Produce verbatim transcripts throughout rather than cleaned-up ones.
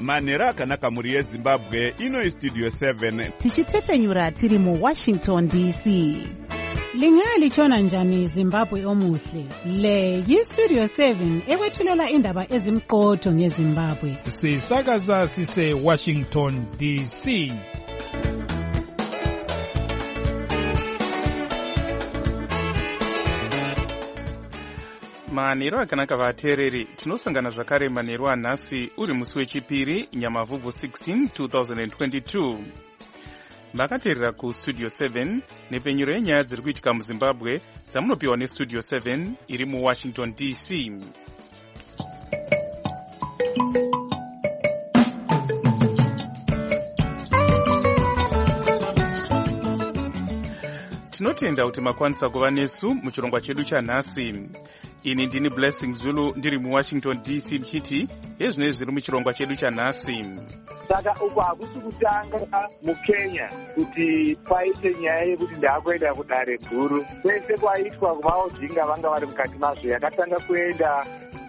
manhero akanaka mhuri yezimbabwe. Ino Studio seven tichitefenyura tiri muWashington D C. Lingalitshona njani Zimbabwe omuhle? Le yiStudio seven ekwethulela indaba ezimqotho ngeZimbabwe. Sisakaza sise Washington D C. Manhero akanaka vateereri, tinosangana zvakare manhero anhasi uri musi wechipiri Nyamavhuvhu sixteen two thousand twenty-two. Makateerera kuStudio seven nepfenyuro yenyaya dziri kuitika muZimbabwe dzamunopiwa neStudio seven iri muWashington D C. Tinotenda kuti makwanisa kuva nesu muchirongwa chedu chanhasi. Ini ndini Blessing Zulu ndiri muWashington D C ndichiti yezvinezvi zviri muchirongwa chedu chanhasi. Saka uku hakusi kutanga muKenya kuti paite nyaya yekuti ndaakuenda kudare guru. Kwese kwaitwa kuvaodhinga vanga vari mukati mazvo yakatanga kuenda.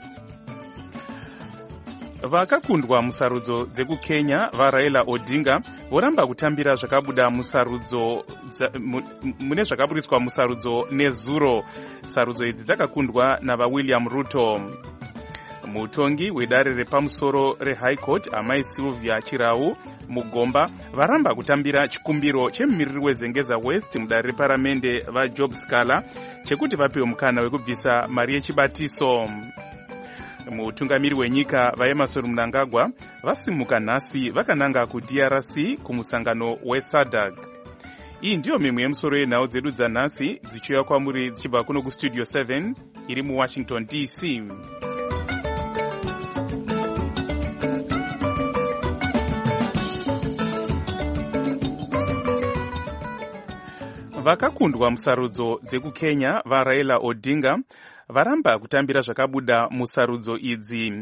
Vakakundwa musarudzo dzekuKenya vaRaila Odinga voramba kutambira zvakabuda musarudzo mune zvakaburiswa musarudzo nezuro. Sarudzo idzi dzakakundwa navaWilliam Ruto. Mutongi wedare repamusoro reHigh Court Amai Sylvia Chirau Mugomba varamba kutambira chikumbiro chemumiriri weZengeza West mudare reparamende vaJob Scala chekuti vapiwe mukana wekubvisa mari yechibatiso. Mutungamiri wenyika vaEmmerson Mnangagwa vasimuka nhasi vakananga kuD R C kumusangano weSADC. Iyi ndiyo mimwe yemusoro yenhau dzedu dzanhasi dzichiuya kwamuri dzichibva kuno kuStudio seven iri muWashington D C. Vakakundwa musarudzo dzekuKenya vaRaila Odinga varamba kutambira zvakabuda musarudzo idzi.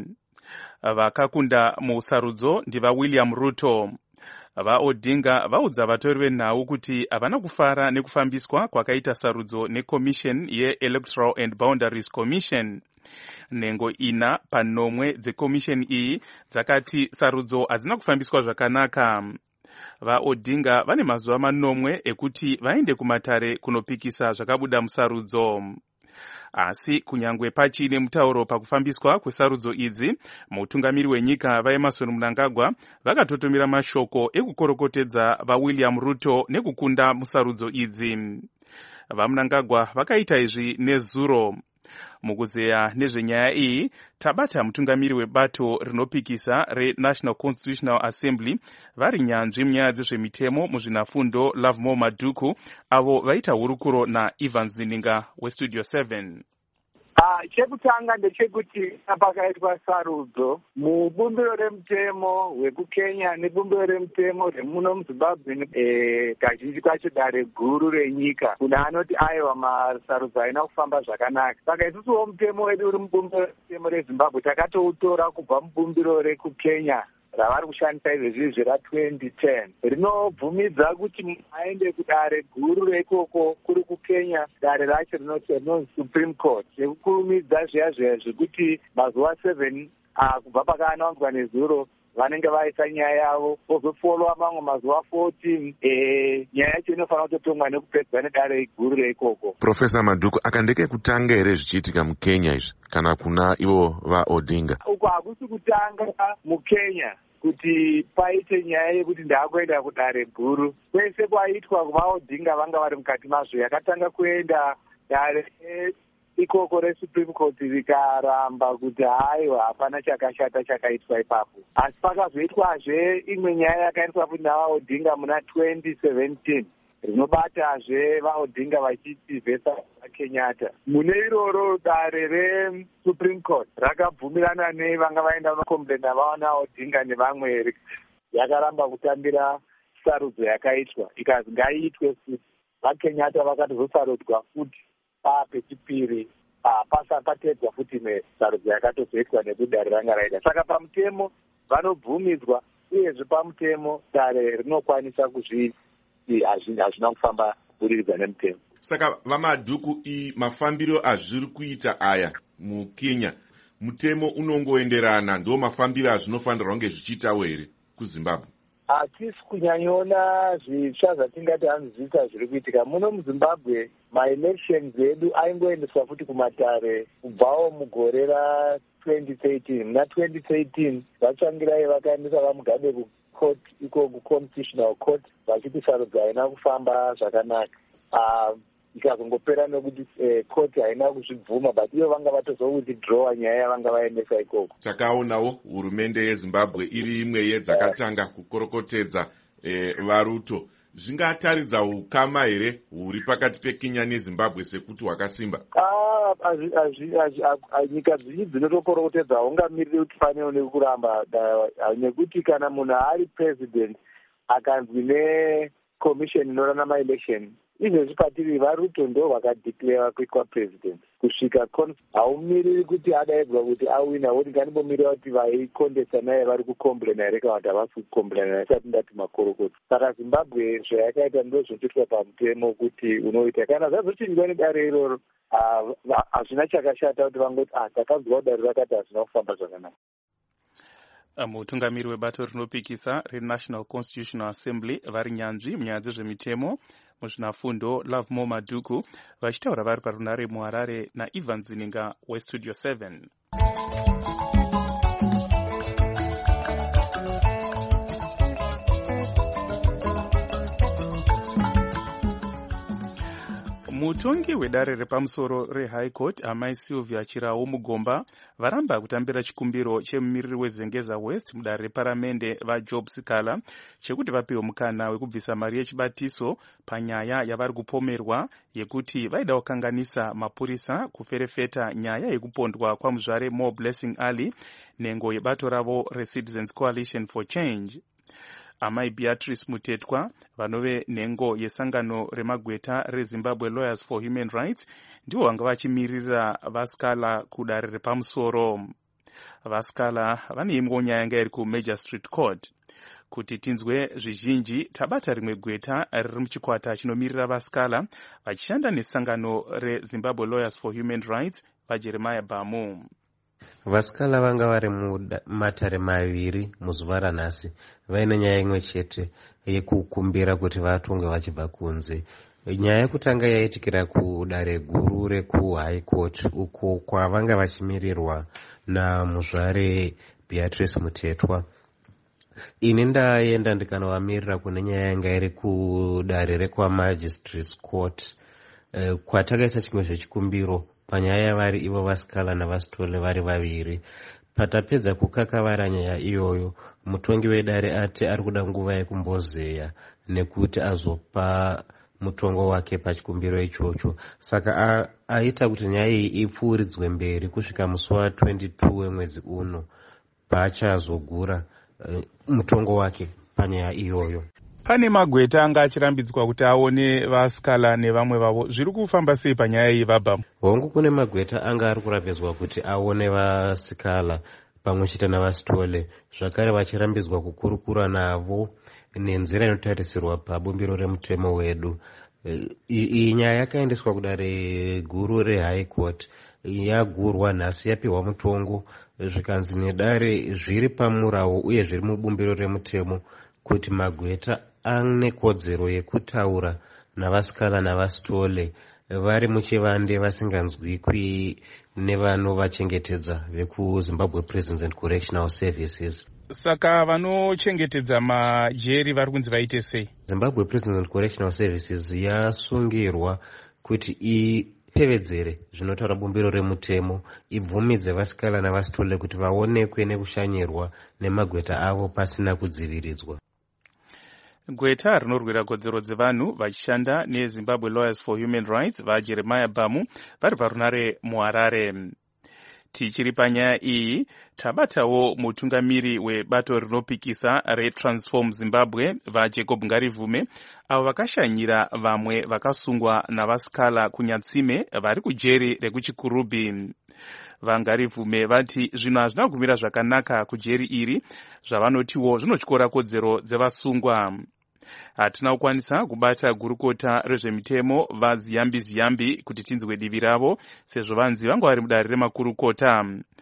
Vakakunda musarudzo ndivaWilliam Ruto. VaOdinga vaudza vatori venhau kuti havana kufara nekufambiswa kwakaita sarudzo neCommission yeElectoral and Boundaries Commission. Nhengo ina panomwe dzeCommission iyi dzakati sarudzo hadzina kufambiswa zvakanaka. VaOdinga vane mazuva manomwe ekuti vaende kumatare kunopikisa zvakabuda musarudzo. Asi kunyangwe pachine mutauro pakufambiswa kwesarudzo idzi, mutungamiri wenyika vaEmmerson Mnangagwa vakatotomira mashoko ekukorokotedza vaWilliam Ruto nekukunda musarudzo idzi. VaMnangagwa vakaita izvi nezuro. Mukuzeya nezvenyaya iyi, tabata mutungamiri webato rinopikisa reNational Constitutional Assembly vari nyanzvi munyaya dzezvemitemo muzvinafundo Lovemore Maduku avo vaita hurukuro naIvan Zininga weStudio seven. Ah, chekutanga ndechekuti pakaitwa sarudzo mubumbiro remutemo wekuKenya nebumbiro remutemo remuno muZimbabwe eh kazhinji kacho dare guru renyika kuna anoti aiwa masarudzo aina kufamba zvakanaka. Saka isusuwo mutemo wedu uri mubumbiro remutemo reZimbabwe takatoutora kubva mubumbiro rekuKenya ravari kushandisa izvezvi ra twenty ten rinobvumidza kuti aende kudare guru reikoko kuri kuKenya. Dare racho rinoti Supreme Court yekukurumidza zviya zviya zvekuti mazuva seven kubva pakaanaudzwa nezuro vanenge vaisa nyaya yavo vozofolowa mamwe mazuva fourteen eh nyaya yacho inofanira kutotongwa nekupedzwa nedare guru reikoko. Professor Maduku, akandeke kutanga here zvichiitika muKenya izvi kana kuna ivo vaOdinga? Uko hakusi kutanga muKenya kuti paite nyaya yekuti ndaakuenda kudare guru. Kwese kwaitwa kuvaOdinga vanga vari mukati mazvo yakatanga kuenda dare ikoko reSupreme Court rikaramba kuti haiwa hapana chakashata chakaitwa ipapo. Asi pakazoitwazve imwe nyaya yakaitwa kuti navaOdinga muna twenty seventeen rinobatazve vaOdinga vachiti vhesa vaKenyatta. Mune iroro dare reSupreme Court rakabvumirana nevanga vaenda makomplena vaona Odinga nevamwe yakaramba kutambira sarudzo yakaitwa ikazi ngaiitwe futi. VaKenyatta vakatozosarudzwa futi pepechipiri pasapatedzwa futi nesarudzo yakatozoitwa nekudare ranga raita. Saka pamutemo vanobvumidzwa uyezve pamutemo dare rinokwanisa kuzviita hazvina kufamba kuburikidza nemutemo. Saka vaMaduku i mafambiro azviri kuita aya muKenya mutemo unongoenderana ndo mafambiro azvinofanirwa kunge zvichiitawo here kuzimbabwe? hatisi kunyanyoona zvitsva zvatingati hanzvisa zviri kuitika muno muzimbabwe. maelections edu aingoendeswa futi kumatare kubvawo mugore ratwenty thirteen. muna twenty thirteen vatsvangirai vakaendesa vamugabe kucourt iko kuconstitutional court vachiti sarudzo haina kufamba zvakanaka. uh, ikazongopera nekuti eh, court haina kuzvibvuma but iyo vanga vatozowithdrawa nyaya yavanga vaendesa ikoko. Takaonawo hurumende yeZimbabwe iri imwe yedzakatanga kukorokotedza eh, varuto. Zvingataridza ukama here huri pakati peKenya neZimbabwe sekuti hwakasimba? Nyika zhinji dzinotokorokotedza haungamiriri kuti panewo nekuramba, nekuti kana munhu ari president akanzwi necommission inorana maelection izvezvi patiri varuto ndo vakadeclare kuitwa president kusvika haumiriri kuti adaedzwa kuti awina woti nganimbomirira kuti vaikondesa naye vari kukomplaina here kana kuti havasi kukomplaina naye isati ndati makorokota. Saka Zimbabwe zvayakaita ndo zvotoitwa pamutemo kuti unoita kana zvazochinjwa nedare iroro hazvina chakashata kuti vangoti ah takanzwa dare rakati hazvina kufamba zvakanaka. Mutungamiri webato rinopikisa reNational Constitutional Assembly vari nyanzvi munyaya dzezvemitemo muzvinafundo Lovemore Maduku vachitaura vari parunare muHarare naIvan Zininga weStudio seven. Mutongi wedare repamusoro reHigh Court Amai Sylvia Chirau Mugomba varamba kutambira chikumbiro chemumiriri weZengeza West mudare reparamende vaJob Sikala chekuti vapiwe mukana wekubvisa mari yechibatiso panyaya yavari kupomerwa yekuti vaida kukanganisa mapurisa kuferefeta nyaya yekupondwa kwamuzvare More Blessing Ali nengo yebato ravo reCitizens Coalition for Change. Amai Beatrice Mutetwa vanove nengo yesangano remagweta reZimbabwe Lawyers for Human Rights ndivo vanga vachimirira Vasikala kudare repamusoro. Vasikala vane imwe nyaya yanga iri kuMajor Street Court. Kuti tinzwe zvizhinji tabata rimwe gweta riri muchikwata chinomirira Vasikala vachishanda nesangano reZimbabwe Lawyers for Human Rights vaJeremiah Bamu. Vasikala vanga vari mumatare maviri muzuva ranhasi vaine nyaya imwe chete yekukumbira kuti vatungwe vachibva kunze. Nyaya yekutanga yaitikira kudare guru rekuHigh Court uko kwavanga vachimirirwa namuzvare Beatrice Mutetwa. Ini ndaenda ndikanovamirira kune nyaya yanga iri kudare rekwaMagistrates Court kwatakaisa chimwe zvechikumbiro panyaya yavari ivo Vasikala naVasitole vari vaviri. Patapedza kukakavara nyaya iyoyo, mutongi wedare ati ari kuda nguva yekumbozeya nekuti azopa mutongo wake pachikumbiro ichocho. Saka aita kuti nyaya iyi ipfuuridzwe mberi kusvika musi wa22 wemwedzi uno paachazogura uh, mutongo wake panyaya iyoyo. Pane magweta anga achirambidzwa kuti aone Vasikala nevamwe vavo. Zviri kufamba sei panyaya iyi vabva? Hongu kune magweta anga ari kurambidzwa kuti aone Vasikala pamwe chete naVasitole. Zvakare vachirambidzwa kukurukura navo nenzira inotarisirwa pabumbiro remutemo wedu. Iyi nyaya yakaendeswa kudare guru reHigh Court. Yagurwa nhasi yapiwa mutongo zvikanzi nedare zviri pamurawo uye zviri mubumbiro remutemo kuti magweta ane kodzero yekutaura naVasikala naVasitole vari muchivande vasinganzwikwi nevanovachengetedza vekuZimbabwe Prisons and Correctional Services. Saka vanochengetedza majeri vari kunzi vaite sei? Zimbabwe Prisons and Correctional Services yasungirwa kuti itevedzere zvinotaura bumbiro remutemo, ibvumidze Vasikala naVasitole kuti vaonekwe nekushanyirwa nemagweta avo pasina kudziviridzwa. Gweta rinorwira kodzero dzevanhu vachishanda neZimbabwe Lawyers for Human Rights vaJeremiah Bamu vari parunare muHarare. Tichiri panyaya iyi tabatawo mutungamiri webato rinopikisa reTransform Zimbabwe vaJacob Ngarivume avo vakashanyira vamwe vakasungwa naVasikala kunyatsime vari kujeri rekuchikurubhi. VaNgarivume vati zvinhu hazvina kumira zvakanaka kujeri iri zvavanotiwo zvinotyora kodzero dzevasungwa. Hatina kukwanisa kubata gurukota rezvemitemo vaZiyambi Ziyambi kuti tinzwe divi ravo sezvo vanzi vanga vari mudare remakurukota.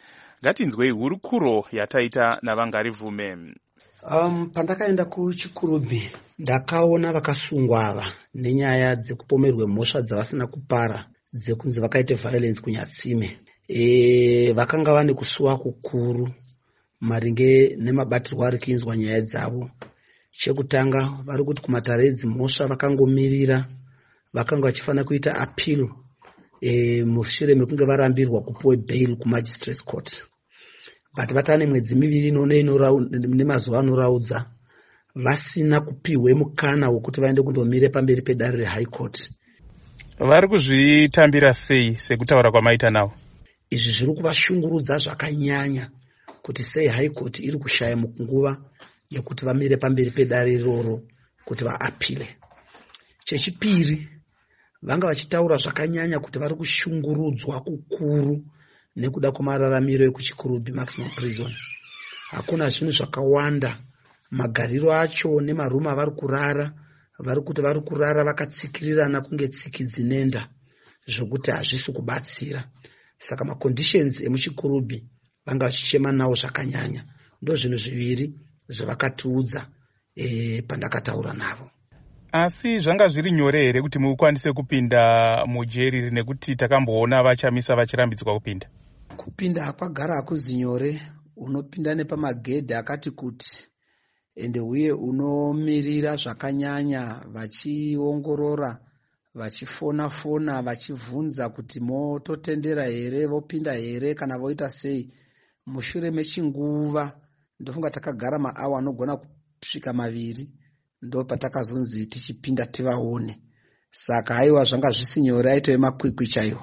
ngatinzwei hurukuro yataita navangarivume. Um, pandakaenda kuchikurubhi ndakaona vakasungwa ava nenyaya dzekupomerwe mhosva dzavasina kupara dzekunzi vakaite violence kunyatsime. E, vakanga vane kusuwa kukuru maringe nemabatirwo ari kuinzwa nyaya dzavo. Chekutanga vari kuti kumatare edzimhosva vakangomirira, vakanga vachifanira kuita appeal e, mushure mekunge varambirwa kupuwe bail kumagistrates court. But vatane mwedzi miviri inono nemazuva anoraudza vasina kupiwe mukana wekuti vaende kundomire pamberi pedare rehigh court. Vari kuzvitambira sei sekutaura kwamaita navo? Izvi zviri kuvashungurudza zvakanyanya kuti sei high court iri kushaya munguva yekuti vamire pamberi pedare iroro kuti vaapile. Chechipiri, vanga vachitaura zvakanyanya kuti vari kushungurudzwa kukuru nekuda kwamararamiro ekuchikurubhi maximum prison. Hakuna zvinhu zvakawanda, magariro acho nemarumu avari kurara, vari kuti vari kurara vakatsikirirana kunge tsiki dzinenda, zvokuti hazvisi kubatsira. Saka maconditions emuchikurubhi vanga vachichema nawo zvakanyanya. Ndo zvinhu zviviri zvavakatiudza e, pandakataura navo. Asi zvanga zviri nyore here kuti mukwanise kupinda mujeri nekuti takamboona vachamisa vachirambidzwa kupinda? Kupinda hakwagara hakuzi nyore, unopinda nepamagedhi akati kuti, ende uye unomirira zvakanyanya vachiongorora, vachifona fona, vachivhunza kuti mototendera here, vopinda here kana voita sei. Mushure mechinguva ndofunga takagara maawa anogona kusvika maviri, ndo patakazonzi tichipinda tivaone. Saka haiwa zvanga zvisi nyore, aitove makwikwi chaiwo.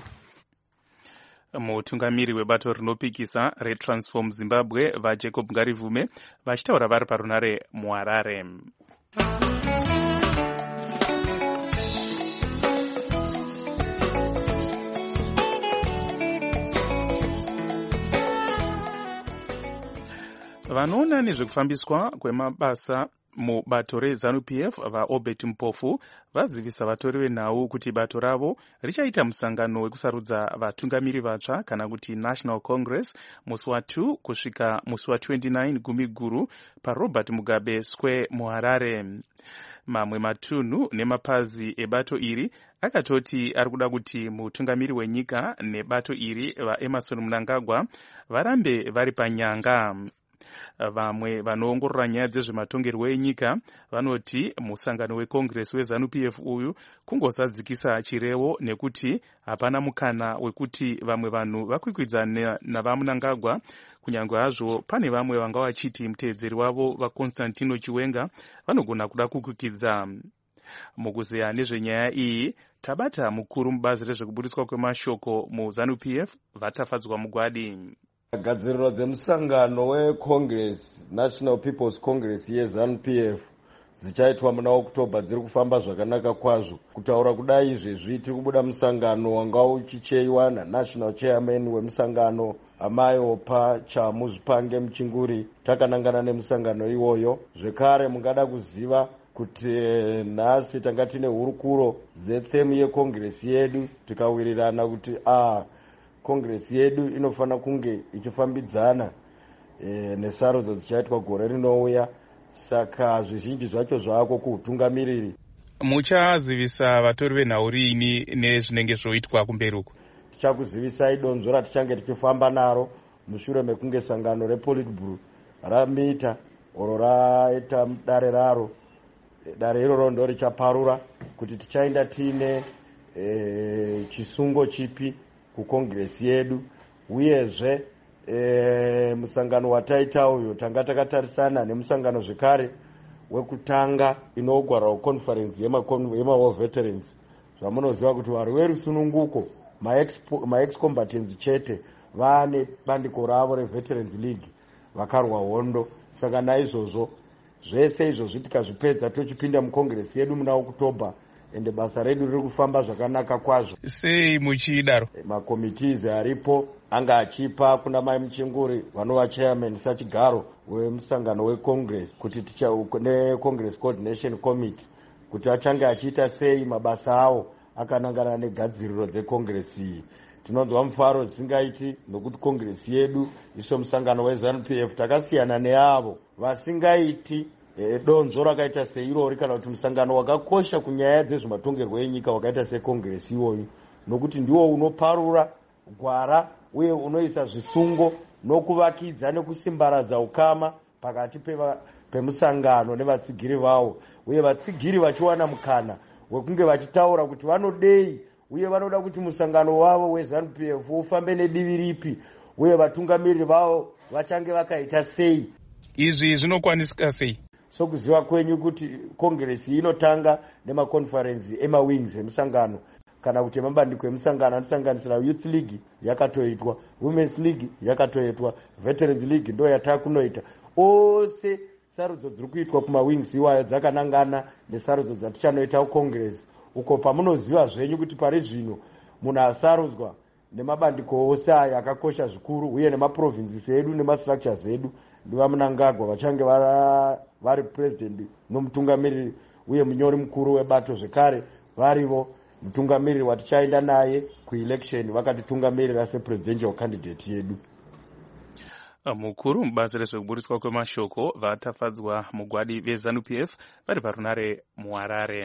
Mutungamiri webato rinopikisa reTransform Zimbabwe vaJacob Ngarivume vachitaura vari parunare muHarare. Vanoona nezvekufambiswa kwemabasa mubato reZANU P F vaObert Mpofu vazivisa vatori venhau kuti bato ravo richaita musangano wekusarudza vatungamiri vatsva kana kuti National Congress musi wa two kusvika musi wa twenty-nine Gumiguru paRobert Mugabe Square muHarare. Mamwe matunhu nemapazi ebato iri akatoti ari kuda kuti mutungamiri wenyika nebato iri vaEmerson Mnangagwa varambe vari panyanga. Vamwe vanoongorora nyaya dzezvematongerwo enyika vanoti musangano weCongress weZANU P F uyu kungosadzikisa chirevo nekuti hapana mukana wekuti vamwe vanhu vakwikwidzana navaMnangagwa, kunyange hazvo pane vamwe vanga vachiti muteedzeri wavo vaConstantino Chiwenga vanogona kuda kukwikidza. Mukuzeya nezvenyaya iyi tabata mukuru mubazi rezvekuburiswa kwemashoko muZANU P F vatafadzwa mugwadi. Gadziriro dzemusangano weCongress, National People's Congress yeZANU P F dzichaitwa muna Oktoba dziri kufamba zvakanaka kwazvo. Kutaura kudai izvezvi tiri kubuda musangano wanga uchicheiwa naNational Chairman wemusangano Amai Opa Chamuzvipange Muchinguri. Takanangana nemusangano iwoyo. Zvekare mungada kuziva kuti nhasi tanga tine hurukuro dzethemu yeCongress yedu, tikawirirana kuti ah Congress yedu inofana kunge ichifambidzana e, nesarudzo dzichaitwa gore rinouya. Saka zvizhinji zvacho zvako kuutungamiriri. Muchazivisa vatori venhau riini nezvinenge zvoitwa kumberi uko? Tichakuzivisai donzvo ratichange tichifamba naro mushure mekunge sangano rePolitburo ramita oro raita dare raro. Dare iroro ndo richaparura kuti tichaenda tine e, chisungo chipi kuCongress yedu. Uyezve e, musangano wataita uyo tanga takatarisana nemusangano zvekare wekutanga inogwara conference yema veterans. Zvamunoziva kuti vari verusununguko ma-ex-combatants chete vane bandiko ravo reVeterans League vakarwa hondo. Saka naizvozvo zvese izvozvi tikazvipedza tochipinda muCongress yedu muna Oktoba, ende basa redu riri kufamba zvakanaka kwazvo. Sei muchidaro? Makomitizi aripo anga achipa kuna Mai Muchinguri vanova chairman sachigaro wemusangano weCongress kuti ticha neCongress Coordination Committee kuti achange achiita sei mabasa awo akanangana negadziriro dzeCongress iyi. tinonzwa mufaro zisingaiti nokuti kongresi yedu iso musangano weZANU P F takasiyana neavo vasingaiti e, donzo rakaita seirori kana kuti musangano wakakosha kunyaya dzezvematongerwo enyika wakaita sekongresi iwoyu, nokuti ndiwo unoparura gwara uye unoisa zvisungo nokuvakidza nekusimbaradza ukama pakati pemusangano nevatsigiri vavo, uye vatsigiri vachiwana mukana wekunge vachitaura kuti vanodei uye vanoda kuti musangano wavo weZANU P F ufambe nedivi ripi uye vatungamiriri vavo vachange vakaita sei. Izvi zvinokwanisika sei? Sokuziva kwenyu kuti kongresi inotanga nemakonferensi emawings emusangano kana kuti mabandiko emusangano anosanganisira Youth League yakatoitwa, Women's League yakatoitwa, Veterans League ndo yatakunoita. Ose sarudzo dziri kuitwa kumawings iwayo dzakanangana nesarudzo dzatichanoita kukongresi, uko pamunoziva zvenyu kuti pari zvino munhu asarudzwa nemabandiko ose aya akakosha zvikuru uye nemaprovinces edu nemastructures edu ndivamunangagwa vachange vari president nomutungamiriri uye munyori mukuru webato zvekare varivo mutungamiriri watichaenda naye kuelection vakatitungamirira sepresidential candidate yedu. Mukuru mubazi rezvekuburiswa kwemashoko vatafadzwa mugwadi veZANU P F vari parunare muHarare.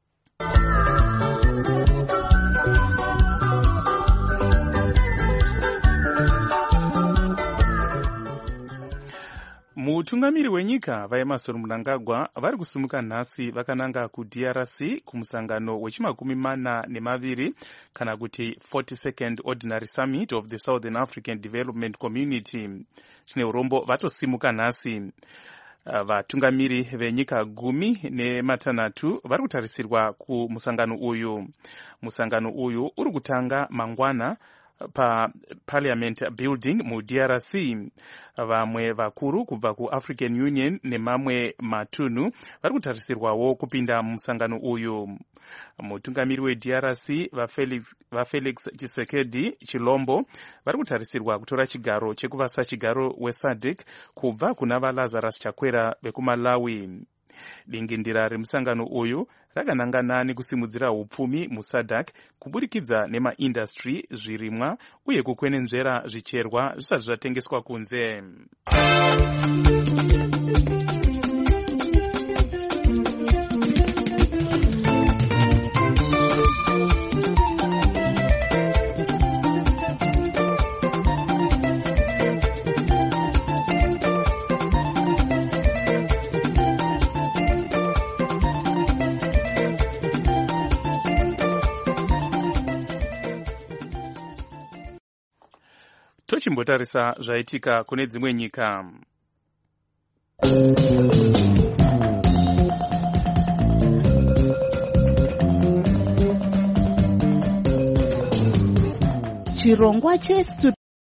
Mutungamiri wenyika vaEmmerson Mnangagwa vari kusimuka nhasi vakananga kuD R C kumusangano wechimakumi mana nemaviri kana kuti forty-second Ordinary Summit of the Southern African Development Community. Chine urombo vatosimuka nhasi. Vatungamiri venyika gumi nematanhatu vari kutarisirwa kumusangano uyu. Musangano uyu uri kutanga mangwana pa Parliament Building muD R C. Vamwe vakuru kubva kuAfrican Union nemamwe matunhu vari kutarisirwawo kupinda musangano uyu. Mutungamiri weD R C vaFelix, vaFelix Tshisekedi Chilombo vari kutarisirwa kutora chigaro chekuvasa chigaro weSADC kubva kuna vaLazarus Chakwera vekuMalawi. Dingindira remusangano uyu rakanangana nekusimudzira upfumi muSADC kuburikidza nemaindustry, zvirimwa uye kukwenenzvera zvicherwa zvisati zvatengeswa kunze. Tochimbotarisa zvaitika kune dzimwe nyika. Chirongwa chestu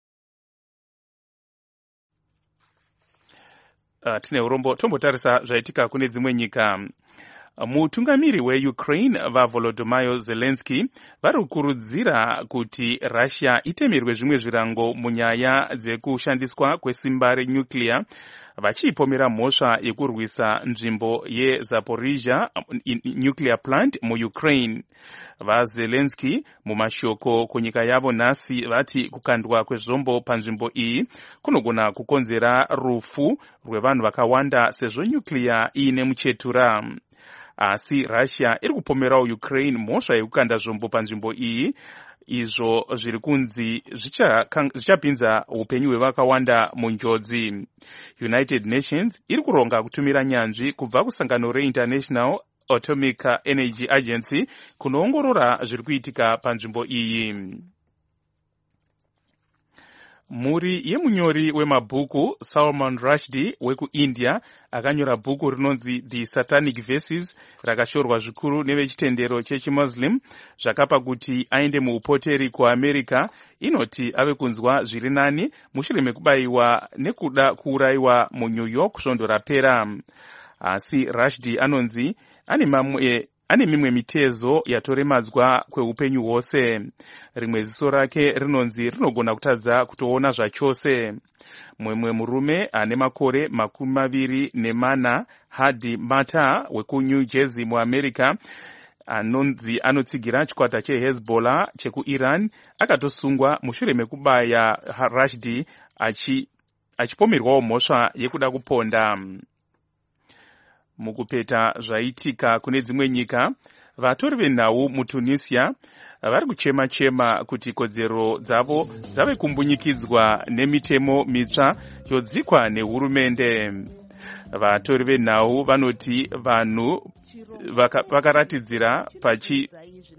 uh, tine urombo tombotarisa zvaitika kune dzimwe nyika. Mutungamiri weUkraine vaVolodymyr Zelensky vari kukurudzira kuti Russia itemerwe zvimwe zvirango munyaya dzekushandiswa kwesimba renyuclear, vachipomera mhosva yekurwisa nzvimbo yeZaporizhia nuclear plant muUkraine. VaZelensky mumashoko kunyika yavo nhasi vati kukandwa kwezvombo panzvimbo iyi kunogona kukonzera rufu rwevanhu vakawanda sezvo nyuclear iine muchetura. Asi Russia iri kupomerawo Ukraine mhosva yekukanda zvombo panzvimbo iyi, izvo zviri kunzi zvichapinza upenyu hwevakawanda munjodzi. United Nations iri kuronga kutumira nyanzvi kubva kusangano reInternational Atomic Energy Agency kunoongorora zviri kuitika panzvimbo iyi. Mhuri yemunyori wemabhuku Salman Rushdie wekuIndia akanyora bhuku rinonzi The Satanic Verses rakashorwa zvikuru nevechitendero chechimuslim zvakapa kuti aende muupoteri kuAmerica. Inoti ave kunzwa zviri nani mushure mekubayiwa nekuda kuurayiwa muNew York svondo rapera. Asi Rushdie anonzi ane mamwe ane mimwe mitezo yatoremadzwa kweupenyu hwose. Rimwe ziso rake rinonzi rinogona kutadza kutoona zvachose. Mumwe murume ane makore makumi maviri nemana, Hadi Matar wekuNew Jersey muAmerica, anonzi anotsigira chikwata chehezbollah chekuiran akatosungwa mushure mekubaya Rashdi achi achipomerwawo mhosva yekuda kuponda. Mukupeta zvaitika kune dzimwe nyika, vatori venhau muTunisia vari kuchema-chema kuti kodzero dzavo dzave kumbunyikidzwa nemitemo mitsva yodzikwa nehurumende. Vatori venhau vanoti vanhu vakaratidzira pachi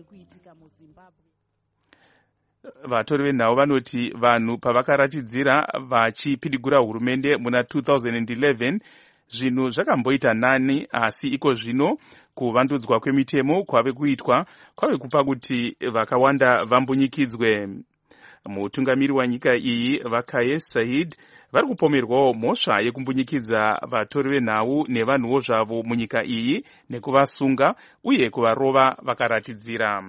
Vatori venhau vanoti vanhu pavakaratidzira vachipidigura hurumende muna two thousand eleven zvinhu zvakamboita nani, asi iko zvino kuvandudzwa kwemitemo kwave kuitwa kwave kupa kuti vakawanda vambunyikidzwe. Mutungamiri wa nyika iyi Kais Saied vari kupomerwawo mhosva yekumbunyikidza vatori venhau nevanhuwo zvavo munyika iyi nekuvasunga uye kuvarova vakaratidzira.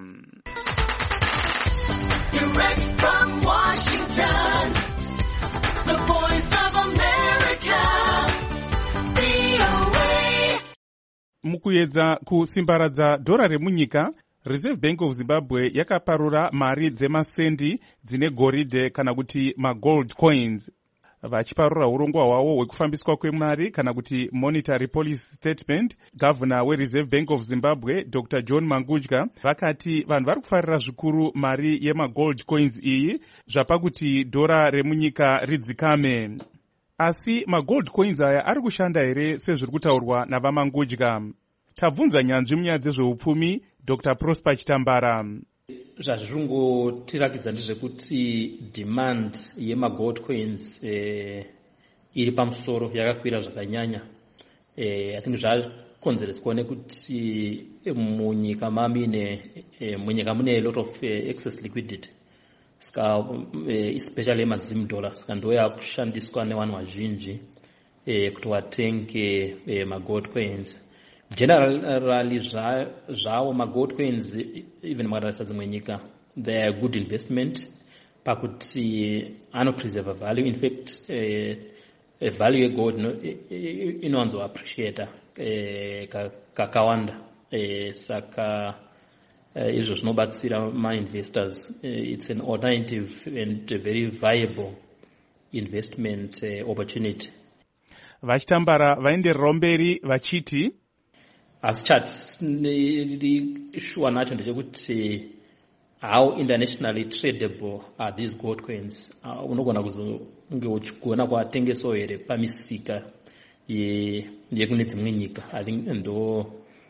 Direct from Washington, the voice of America, V O A. Mukuedza kusimbaradza dhora remunyika, Reserve Bank of Zimbabwe yakaparura mari dzemasendi dzine goridhe kana kuti magold coins. Vachiparura urongwa hwavo hwekufambiswa kwemari kana kuti monetary policy statement, Governor weReserve Bank of Zimbabwe Doctor John Mangudya vakati vanhu vari kufarira zvikuru mari yemagold coins iyi zvapakuti dhora remunyika ridzikame. Asi magold coins aya ari kushanda here sezviri kutaurwa navaMangudya? Tabvunza nyanzvi munyaya dzezveupfumi Doctor Prosper Chitambara. Zvazvirongotirakidza ndezvekuti demand yemagold coins eh, iri pamusoro yakakwira zvakanyanya. Eh, I think zvakonzereswa nekuti munyika mamine eh, munyika mune a lot of eh, excess liquidity. Ska eh, especially mazim dollar ska ndo yakushandiswa nevanhu vazhinji eh, kuti watenge eh, magold coins. Generally zvawo magold coins even makatarisa dzimwe nyika they are good investment pakuti anopreserve value. In fact eh, a value yegold no, inowanzo appreciate eh, kakawanda eh, saka eh, izvo zvinobatsira ma-investors. eh, it's an alternative and a very viable investment eh, opportunity. Vachitambara vaendererawo mberi vachiti asi chati shuwa nacho ndechekuti how internationally tradable are these gold coins. Uh, unogona kuzonge uchigona kuatengesawo here pamisika yekune dzimwe nyika. I think ndo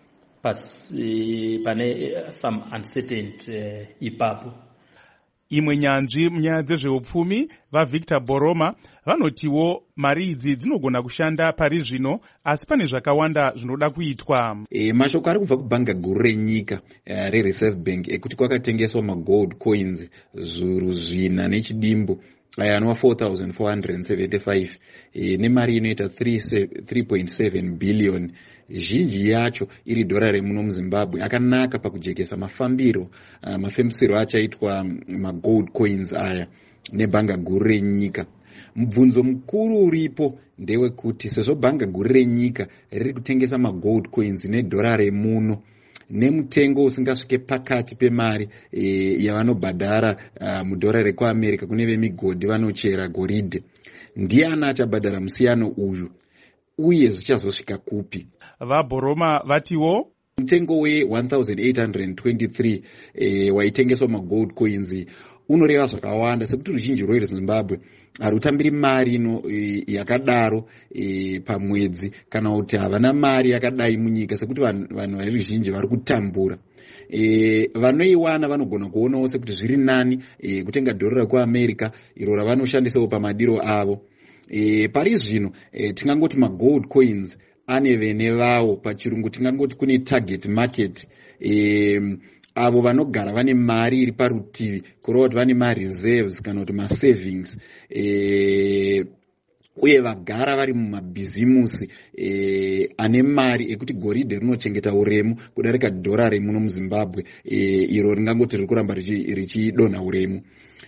pane some uncertainty uh, ipapo. Imwe nyanzvi munyaya dzezveupfumi vaVictor Boroma vanotiwo mari idzi dzinogona kushanda pari zvino, asi pane zvakawanda zvinoda kuitwa. E, mashoko ari kubva kubhanga guru renyika uh, reReserve Bank ekuti kwakatengeswa magold coins zuru zvina nechidimbu aya anova four thousand four hundred seventy-five e, nemari inoita three point seven billion. Zhinji yacho iri dhora remuno muZimbabwe akanaka pakujekesa mafambiro uh, mafembisiro achaitwa magold coins aya nebhanga guru renyika. Mubvunzo mukuru uripo ndewekuti sezvo bhanga guru renyika riri kutengesa magold coins nedhora remuno nemutengo usingasvike pakati pemari e, yavanobhadhara uh, mudhora rekuAmerica kune vemigodhi vanochera goridhe, ndiani achabhadhara musiyano uyu uye zvichazosvika kupi? VaBoroma vatiwo mutengo we one thousand eight hundred twenty-three eh, waitengeswa magold coins unoreva zvakawanda sekuti ruzhinji rweZimbabwe harutambiri mari ino e, yakadaro e, pamwedzi kana kuti havana mari yakadai munyika sekuti vanhu vari ruzhinji vari kutambura. E, vanoiwana vanogona kuonawo sekuti zviri nani e, kutenga dhora rekuAmerica iro ravanoshandisawo pamadiro avo. E, pari zvino e, tingangoti magold coins ane vene vavo pachirungu tingangoti kune target market e, avo vanogara vane mari iri parutivi kureva kuti vane mareserves kana kuti masavings e, uye vagara vari mumabhizimusi e, ane mari ekuti goridhe rinochengeta uremu kudarika dhora remuno muZimbabwe e, iro ringangoti riri kuramba richidonha uremu.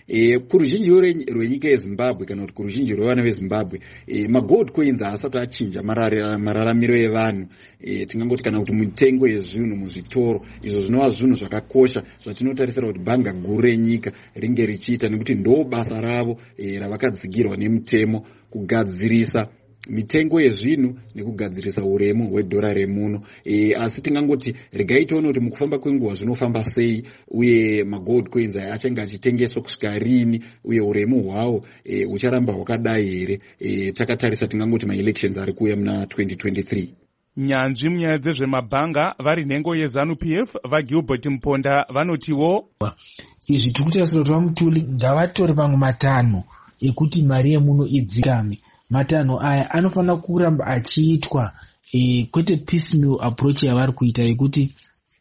e, kuruzhinjiro rwenyika yezimbabwe kana kuti kuruzhinji rwevana vezimbabwe e, magold coins haasati achinja mararamiro evanhu. E, tingangoti kana kuti mitengo yezvinhu muzvitoro, izvo zvinova zvinhu zvakakosha zvatinotarisira kuti bhanga guru renyika ringe richiita, nekuti ndo basa ravo e, ravakadzigirwa nemutemo kugadzirisa mitengo yezvinhu nekugadzirisa uremu hwedhora remuno. E, asi tingangoti regai tione kuti mukufamba kwenguva zvinofamba sei, uye magold coins aya achange achitengeswa kusvika rini, uye uremu hwawo e, ucharamba hwakadai here. E, takatarisa tingangoti maelections ari kuuya muna twenty twenty-three. Nyanzvi munyaya dzezvemabhanga vari nhengo yeZANU P F vaGilbert Mponda vanotiwo izvi tiri kutarisira kuti vamutuli ngavatore pamwe matanho ekuti mari yemuno idzikame. Matanho aya anofanira kuramba achiitwa e, kwete piecemeal approach yavari kuita yekuti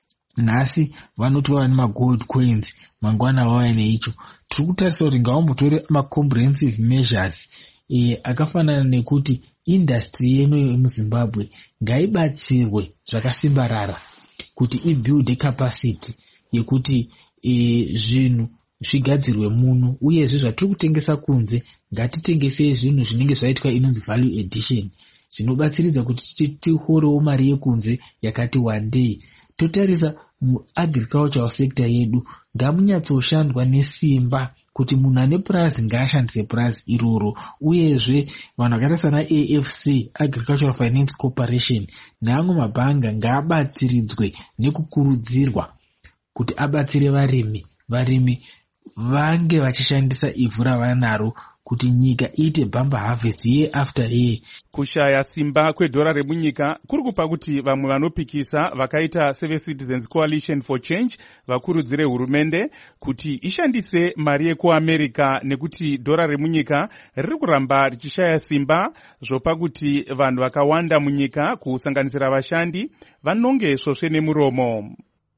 nhasi vanoti vava nemagold coins mangwana vauya neicho. Tiri kutarisira kuti ngavambotore macomprehensive measures e, akafanana nekuti industry yeno yemuzimbabwe ngaibatsirwe zvakasimbarara kuti ibuild capacity yekuti e, zvinhu zvigadzirwe muno, uyezve zvatiri kutengesa kunze ngatitengesei zvinhu zvinenge zvaitwa inonzi value addition zvinobatsiridza kuti tihorewo mari yekunze yakati wandei. Totarisa muagricultural sector yedu ngamunyatsoshandwa nesimba kuti munhu ane purazi ngaashandise purazi iroro, uyezve vanhu vakaita sana A F C Agricultural Finance Corporation neamwe mabhanga ngaabatsiridzwe nekukurudzirwa kuti abatsire varimi varimi vange vachishandisa ivhu ravanaro kuti nyika iite bamba harvest year after year. Kushaya simba kwedhora remunyika kuri kupa kuti vamwe vanopikisa vakaita Save Citizens Coalition for Change vakurudzire hurumende kuti ishandise mari yekuAmerica, nekuti dhora remunyika riri kuramba richishaya simba zvopa kuti vanhu vakawanda munyika kusanganisira vashandi vanonge svosve nemuromo.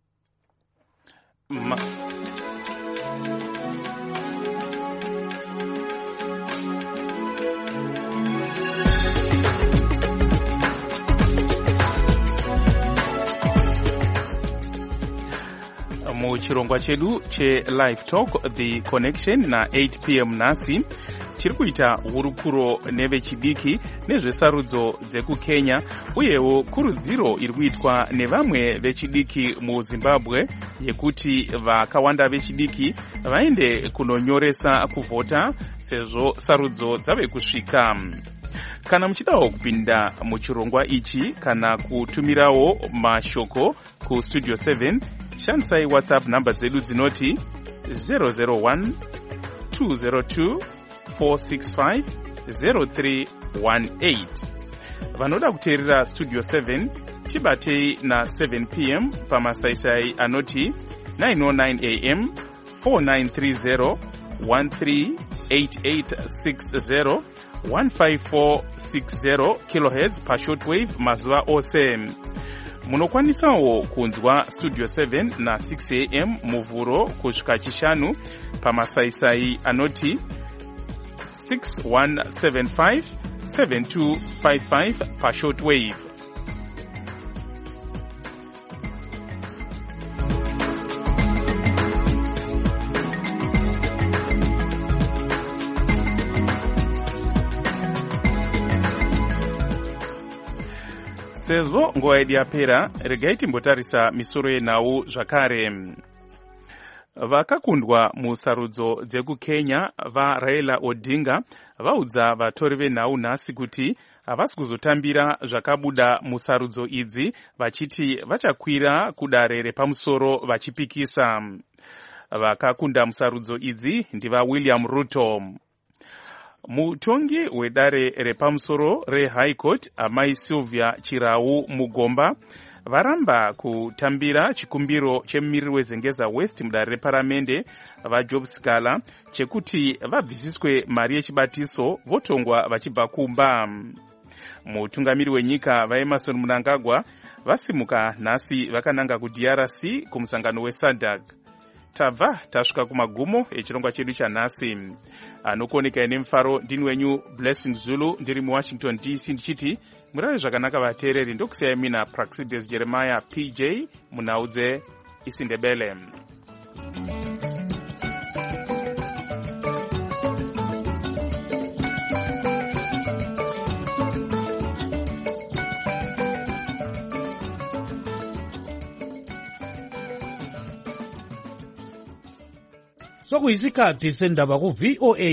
Ma muchirongwa chedu cheLive Talk The Connection na eight p m nasi tiri kuita hurukuro nevechidiki nezvesarudzo dzekukenya, uyewo kurudziro iri kuitwa nevamwe vechidiki muZimbabwe yekuti vakawanda vechidiki vaende kunonyoresa kuvhota sezvo sarudzo dzave kusvika. Kana muchidawo kupinda muchirongwa ichi kana kutumirawo mashoko ku Studio seven, shandisai WhatsApp namba dzedu dzinoti zero zero one two zero two four six five zero three one eight. Vanoda kuteerera Studio seven tibatei na seven p m pamasaisai anoti nine oh nine a m four nine three zero one three eight eight six zero one five four six zero kilohertz pa shortwave mazuva ose. Munokwanisawo kunzwa Studio seven na six a m muvhuro kusvika chishanu pamasaisai anoti six one seven five seven two five five pa shortwave. Sezvo nguva yedu yapera, regai timbotarisa misoro yenhau zvakare. Vakakundwa musarudzo dzekukenya vaRaila Odinga vaudza vatori venhau nhasi kuti havasi kuzotambira zvakabuda musarudzo idzi, vachiti vachakwira kudare repamusoro vachipikisa. Vakakunda musarudzo idzi ndiva William Ruto. Mutongi wedare repamusoro reHigh Court amai Sylvia Chirau Mugomba varamba kutambira chikumbiro chemumiriri weZengeza West mudare reparamende vaJob Sikala chekuti vabvisiswe mari yechibatiso votongwa vachibva kumba. Mutungamiri wenyika vaEmerson Mnangagwa vasimuka nhasi vakananga kuD R C kumusangano weSADC. Tabva tasvika kumagumo echirongwa chedu chanhasi. Anokuoneka nemufaro ndini wenyu Blessing Zulu ndiri muWashington D C ndichiti murave zvakanaka vateereri, ndokusiyai mina Praxides Jeremiah P J munhau dzeIsindebele. sokuyisikhathi sendaba ku-V O A